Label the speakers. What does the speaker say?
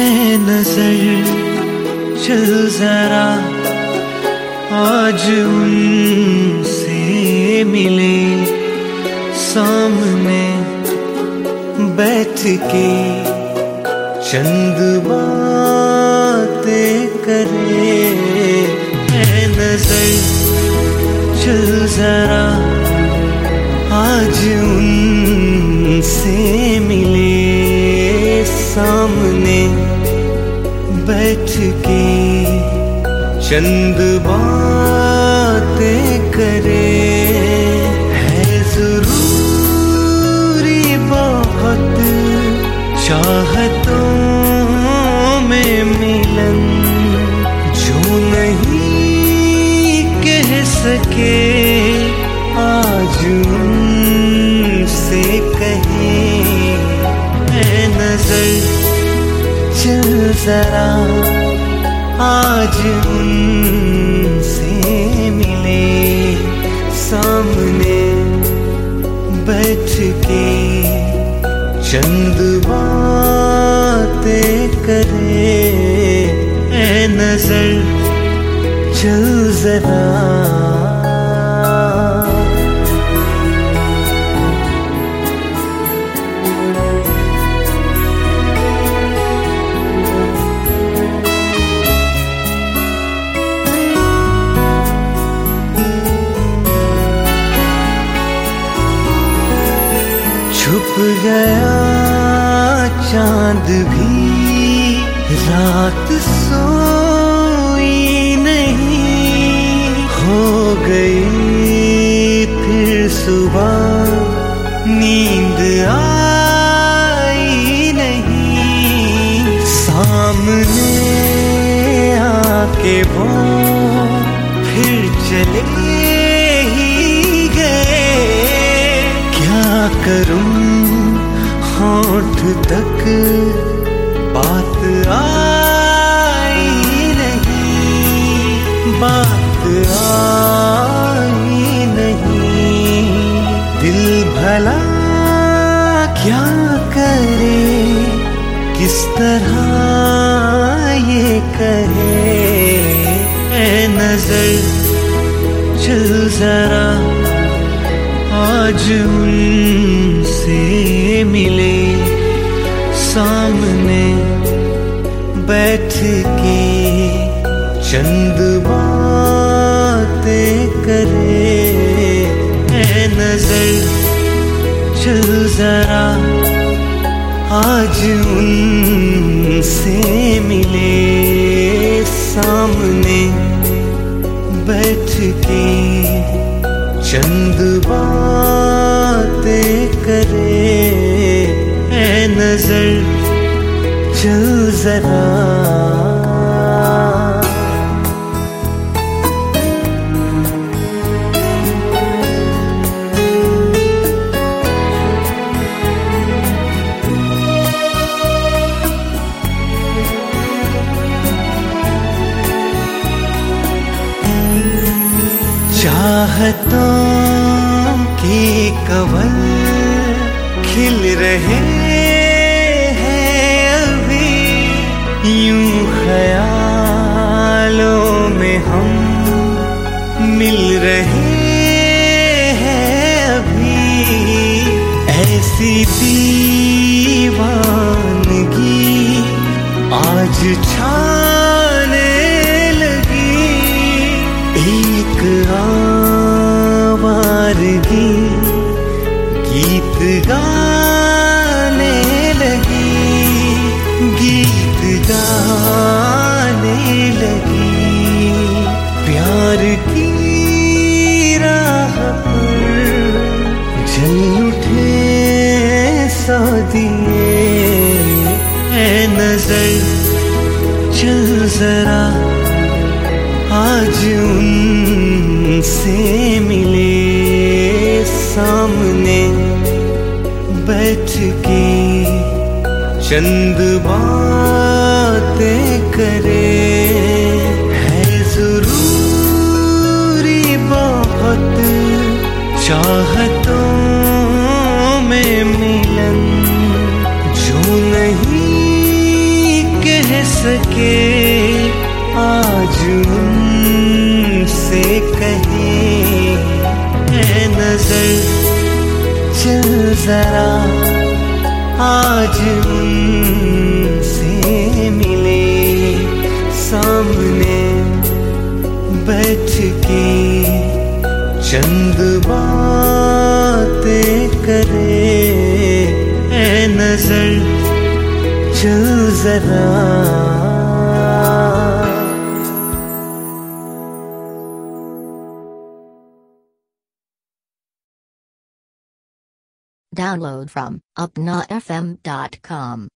Speaker 1: नजर चल जरा आज उनसे मिले, सामने बैठ के चंद बातें करे। नजर चल जरा आज उनसे मिले, सामने बैठ के चंद बातें करे। है जरूरी बहुत चाहतों में मिलन, जो नहीं कह सके आज उनसे कहे। है नजर चल जरा आज उनसे मिले, सामने बैठ के चंद बातें करे। ऐ नजर चल जरा छुप गया चांद भी, रात सोई नहीं, हो गई फिर सुबह नींद आई नहीं। सामने आके वो फिर चले ही गए। क्या करूं होठ तक बात आई नहीं, बात आई नहीं। दिल भला क्या करे, किस तरह ये कहे। ऐ नजर चल जरा आज उनसे मिले, सामने बैठ के चंद बातें करे। ऐ नजर चल जरा आज उनसे मिले, सामने बैठ के चंद बातें करे। ऐ नजर चल जरा चाहतों के कवल खिल रहे हैं अभी, यूं ख्यालों में हम मिल रहे हैं अभी। ऐसी दीवानगी आज छाने लगी, एक आवारगी गीत गाने लगी, गीत गाने लगी। प्यार की राह पर जल उठे सौ दिए। ऐ नजर चल जरा आज उनसे मिले, सामने बैठ के चंद बातें करे। है जरूरी बहुत चाहतों में मिलन, जो नहीं कह सके आज उनसे कहे, ऐ नजर चल जरा आज उनसे मिले, सामने बैठ के चंद बातें करे, ऐ नजर चल जरा।
Speaker 2: Download from upnafm.com.